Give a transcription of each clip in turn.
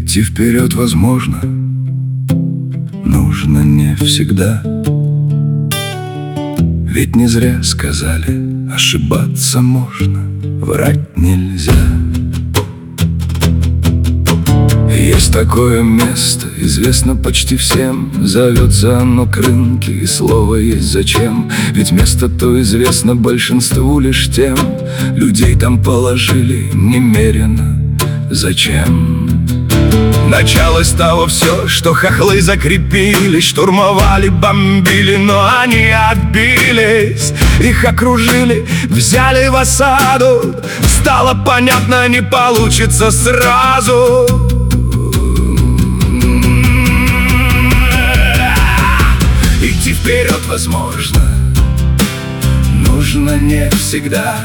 Идти вперед возможно, нужно не всегда. Ведь не зря сказали, ошибаться можно, врать нельзя. Есть такое место, известно почти всем. Зовется оно к рынке, и слово есть зачем. Ведь место то известно большинству лишь тем. Людей там положили немерено. Зачем? Началось того все, что хохлы закрепились, штурмовали, бомбили, но они отбились. Их окружили, взяли в осаду. Стало понятно, не получится сразу. Идти вперед возможно, нужно не всегда.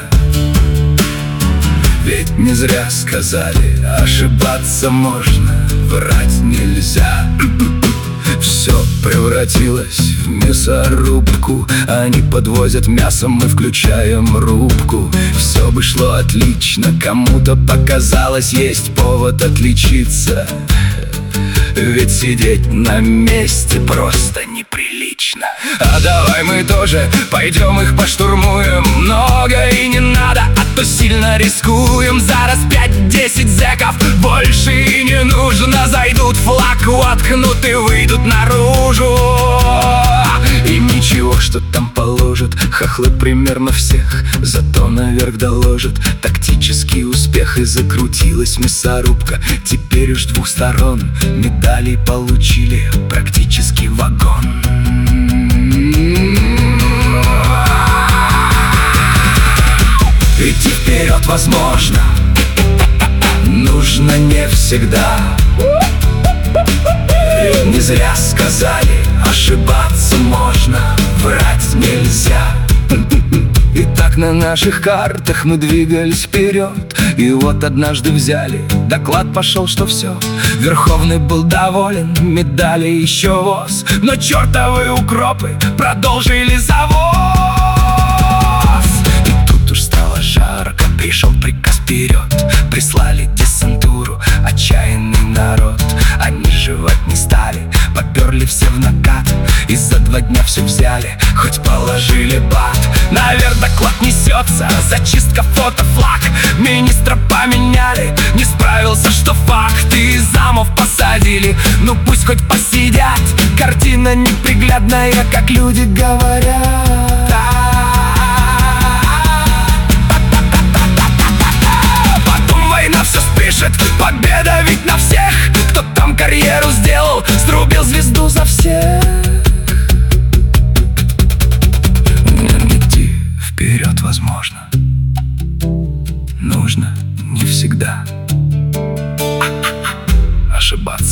Ведь не зря сказали, ошибаться можно, врать нельзя. Все превратилось в мясорубку. Они подвозят мясо, мы включаем рубку. Все бы шло отлично, кому-то показалось, есть повод отличиться. Ведь сидеть на месте просто неприлично. А давай мы тоже пойдем их поштурмуем. Много и не надо, а то сильно рискуем. Зараз 5-10 зэков больше и не нужно. Зайдут, флаг воткнут и выйдут наружу. И ничего, что там положат, хохлы примерно всех, зато наверх доложат тактический успех. И закрутилась мясорубка, теперь уж двух сторон медалей получили практически вагон. Идти вперед возможно, нужно не всегда. Не зря сказали, ошибаться можно, врать нельзя. И так на наших картах мы двигались вперед. И вот однажды взяли, доклад пошел, что все. Верховный был доволен, медали еще воз. Но чертовы укропы продолжили завоз. И тут уж стало жарко, пришел приказ вперед. Прислали десантуру, отчаянный народ. Они жевать не стали, поперли все в накат. И за 2 дня все взяли, хоть положили бат. Наверх доклад несется, зачистка, фото, флаг. Министра поменяли, не справился, что факт. И замов посадили, ну пусть хоть посидят. Картина неприглядная, как люди говорят. Потом война все спишет, победа ведь на всех. Кто там карьеру сделал, срубил звезду за всех. Идти вперед возможно, нужно не всегда. Ошибаться